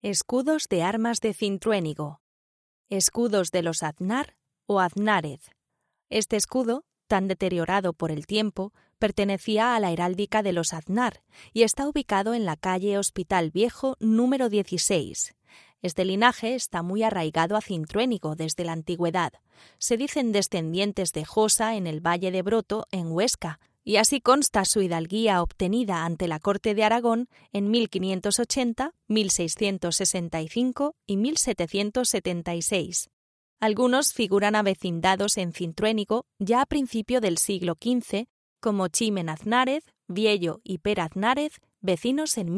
Escudos de armas de Cintruénigo. Escudos de los Aznar o Aznárez. Este escudo, tan deteriorado por el tiempo, pertenecía a la heráldica de los Aznar y está ubicado en la calle Hospital Viejo número 16. Este linaje está muy arraigado a Cintruénigo desde la antigüedad. Se dicen descendientes de Josa en el Valle de Broto, en Huesca, y así consta su hidalguía obtenida ante la corte de Aragón en 1580, 1665 y 1776. Algunos figuran avecindados en Cintruénigo ya a principio del siglo XV, como Chimen Aznárez, Viello y Per Aznárez, vecinos en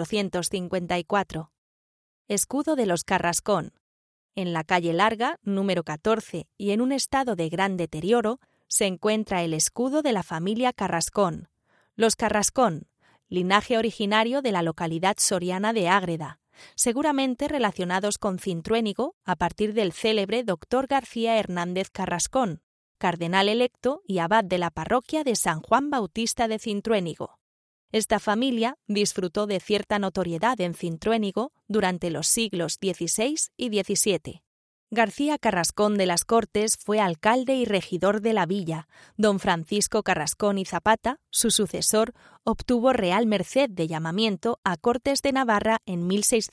1454. Escudo de los Carrascón. En la calle Larga, número 14, y en un estado de gran deterioro, se encuentra el escudo de la familia Carrascón. Los Carrascón, linaje originario de la localidad soriana de Ágreda, seguramente relacionados con Cintruénigo a partir del célebre doctor García Hernández Carrascón, cardenal electo y abad de la parroquia de San Juan Bautista de Cintruénigo. Esta familia disfrutó de cierta notoriedad en Cintruénigo durante los siglos XVI y XVII. García Carrascón de las Cortes fue alcalde y regidor de la villa. Don Francisco Carrascón y Zapata, su sucesor, obtuvo real merced de llamamiento a Cortes de Navarra en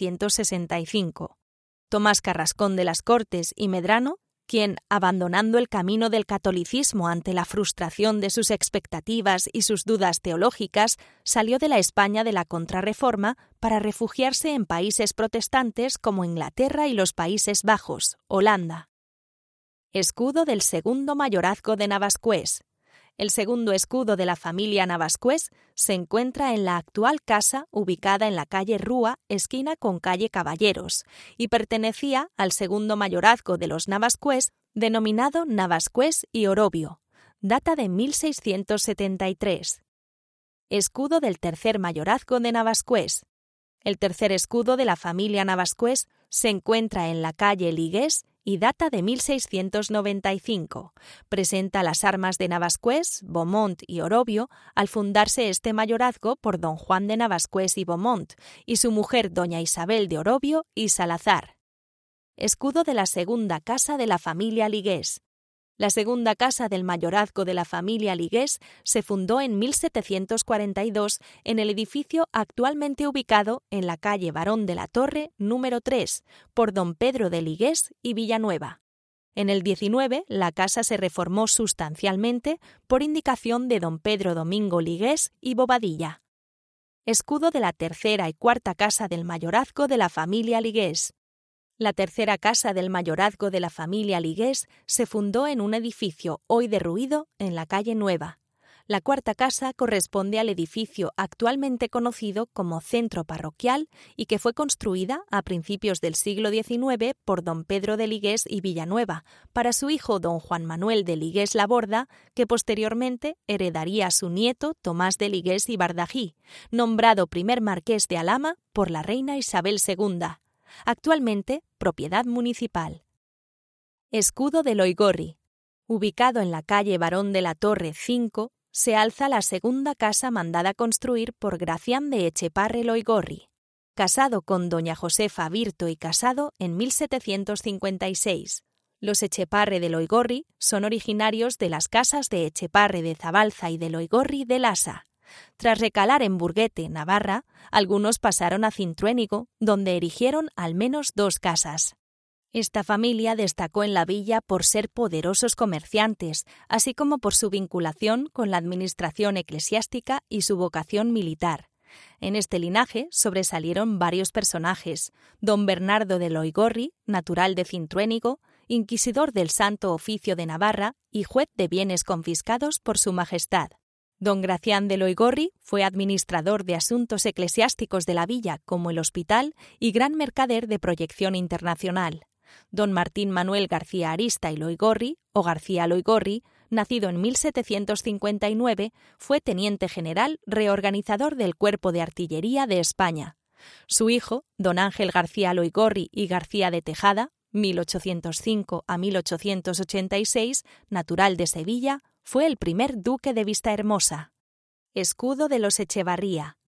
1665. Tomás Carrascón de las Cortes y Medrano, quien, abandonando el camino del catolicismo ante la frustración de sus expectativas y sus dudas teológicas, salió de la España de la Contrarreforma para refugiarse en países protestantes como Inglaterra y los Países Bajos, Holanda. Escudo del segundo mayorazgo de Navascués. El segundo escudo de la familia Navascués se encuentra en la actual casa ubicada en la calle Rúa, esquina con calle Caballeros, y pertenecía al segundo mayorazgo de los Navascués, denominado Navascués y Orobio. Data de 1673. Escudo del tercer mayorazgo de Navascués. El tercer escudo de la familia Navascués se encuentra en la calle Ligués y data de 1695. Presenta las armas de Navascués, Beaumont y Orobio al fundarse este mayorazgo por don Juan de Navascués y Beaumont y su mujer doña Isabel de Orobio y Salazar. Escudo de la segunda casa de la familia Ligués. La segunda casa del mayorazgo de la familia Ligués se fundó en 1742 en el edificio actualmente ubicado en la calle Barón de la Torre, número 3, por don Pedro de Ligués y Villanueva. En el 19 la casa se reformó sustancialmente por indicación de don Pedro Domingo Ligués y Bobadilla. Escudo de la tercera y cuarta casa del mayorazgo de la familia Ligués. La tercera casa del mayorazgo de la familia Ligués se fundó en un edificio hoy derruido en la calle Nueva. La cuarta casa corresponde al edificio actualmente conocido como Centro Parroquial y que fue construida a principios del siglo XIX por don Pedro de Ligués y Villanueva para su hijo don Juan Manuel de Ligués Laborda, que posteriormente heredaría a su nieto Tomás de Ligués y Bardají, nombrado primer marqués de Alhama por la reina Isabel II. Actualmente propiedad municipal. Escudo de Loigorri. Ubicado en la calle Barón de la Torre 5, se alza la segunda casa mandada construir por Gracián de Echeparre Loigorri. Casado con doña Josefa Virto y Casado en 1756. Los Echeparre de Loigorri son originarios de las casas de Echeparre de Zabalza y de Loigorri de Lasa. Tras recalar en Burguete, Navarra, algunos pasaron a Cintruénigo, donde erigieron al menos 2 casas. Esta familia destacó en la villa por ser poderosos comerciantes, así como por su vinculación con la administración eclesiástica y su vocación militar. En este linaje sobresalieron varios personajes: don Bernardo de Loigorri, natural de Cintruénigo, inquisidor del Santo Oficio de Navarra y juez de bienes confiscados por su majestad. Don Gracián de Loigorri fue administrador de asuntos eclesiásticos de la villa, como el hospital, y gran mercader de proyección internacional. Don Martín Manuel García Arista y Loigorri, o García Loigorri, nacido en 1759, fue teniente general reorganizador del Cuerpo de Artillería de España. Su hijo, don Ángel García Loigorri y García de Tejada, 1805 a 1886, natural de Sevilla, fue el primer duque de Vistahermosa. Escudo de los Echevarría.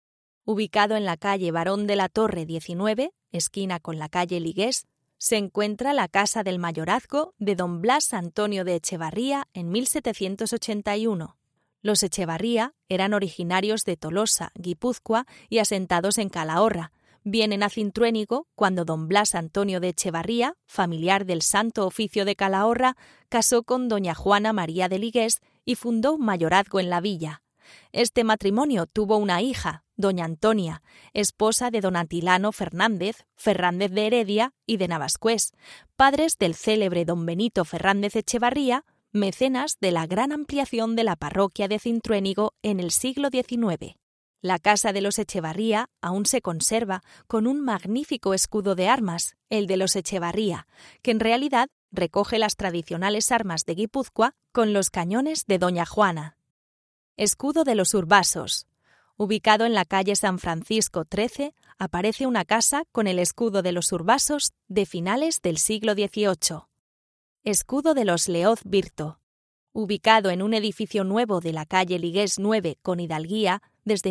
Ubicado en la calle Barón de la Torre 19, esquina con la calle Ligués, se encuentra la casa del mayorazgo de don Blas Antonio de Echevarría en 1781. Los Echevarría eran originarios de Tolosa, Guipúzcoa y asentados en Calahorra. Vienen a Cintruénigo cuando don Blas Antonio de Echevarría, familiar del Santo Oficio de Calahorra, casó con doña Juana María de Ligués y fundó un mayorazgo en la villa. Este matrimonio tuvo una hija, doña Antonia, esposa de don Atilano Fernández, Fernández de Heredia y de Navascués, padres del célebre don Benito Fernández Echevarría, mecenas de la gran ampliación de la parroquia de Cintruénigo en el siglo XIX. La casa de los Echevarría aún se conserva con un magnífico escudo de armas, el de los Echevarría, que en realidad recoge las tradicionales armas de Guipúzcoa con los cañones de doña Juana. Escudo de los Urbasos. Ubicado en la calle San Francisco 13, aparece una casa con el escudo de los Urbasos de finales del siglo XVIII. Escudo de los Leoz Birto. Ubicado en un edificio nuevo de la calle Ligués 9 con Hidalguía, desde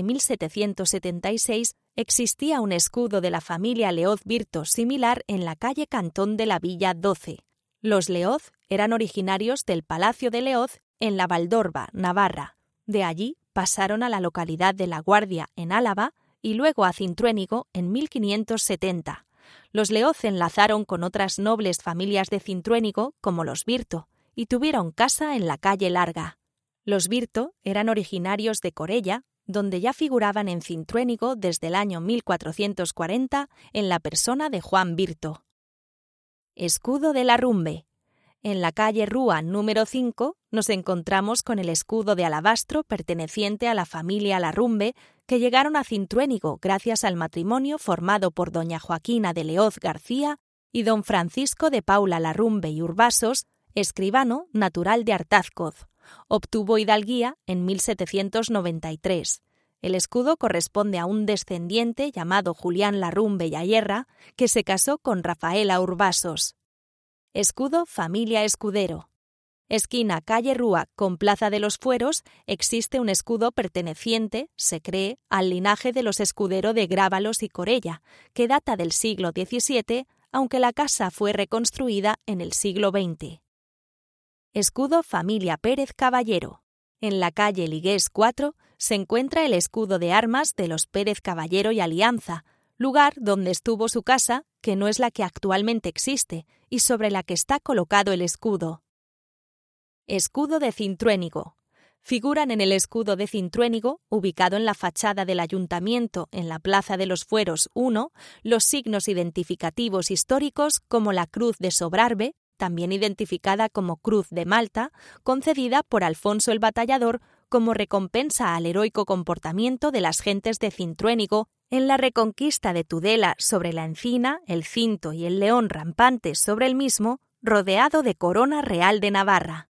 1776 existía un escudo de la familia Leoz Birto similar en la calle Cantón de la Villa 12. Los Leoz eran originarios del Palacio de Leoz en la Valdorba, Navarra. De allí pasaron a la localidad de La Guardia, en Álava, y luego a Cintruénigo en 1570. Los Leoz enlazaron con otras nobles familias de Cintruénigo, como los Birto, y tuvieron casa en la calle Larga. Los Birto eran originarios de Corella, donde ya figuraban en Cintruénigo desde el año 1440 en la persona de Juan Birto. Escudo de Larrumbe. En la calle Rúa número 5 nos encontramos con el escudo de alabastro perteneciente a la familia Larrumbe que llegaron a Cintruénigo gracias al matrimonio formado por doña Joaquina de Leoz García y don Francisco de Paula Larrumbe y Urbasos, escribano natural de Artázcoz. Obtuvo hidalguía en 1793. El escudo corresponde a un descendiente llamado Julián Larrumbe y Ayerra, que se casó con Rafaela Urbasos. Escudo familia Escudero. Esquina calle Rúa con Plaza de los Fueros existe un escudo perteneciente, se cree, al linaje de los Escudero de Grábalos y Corella, que data del siglo XVII, aunque la casa fue reconstruida en el siglo XX. Escudo familia Pérez Caballero. En la calle Ligués 4 se encuentra el escudo de armas de los Pérez Caballero y Alianza, lugar donde estuvo su casa, que no es la que actualmente existe, y sobre la que está colocado el escudo. Escudo de Cintruénigo. Figuran en el escudo de Cintruénigo, ubicado en la fachada del Ayuntamiento en la Plaza de los Fueros 1, los signos identificativos históricos como la Cruz de Sobrarbe, también identificada como Cruz de Malta, concedida por Alfonso el Batallador como recompensa al heroico comportamiento de las gentes de Cintruénigo en la reconquista de Tudela sobre la encina, el cinto y el león rampantes sobre el mismo, rodeado de corona real de Navarra.